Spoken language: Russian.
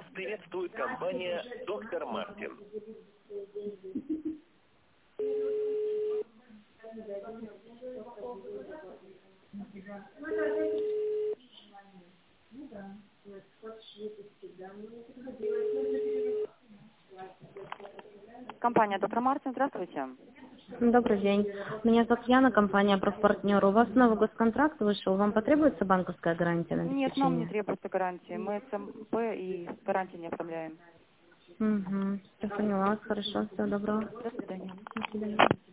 Вас приветствует компания «Доктор Мартин». Компания «Доктор Мартин», здравствуйте. Добрый день. Меня зовут Яна, компания «Профпартнер». У вас новый госконтракт вышел. Вам потребуется банковская гарантия на Нет, нам не обеспечение? требуется гарантии. Мы ЦМП и гарантии не оформляем. Угу. Я поняла. Хорошо. Всего доброго. До свидания. До свидания.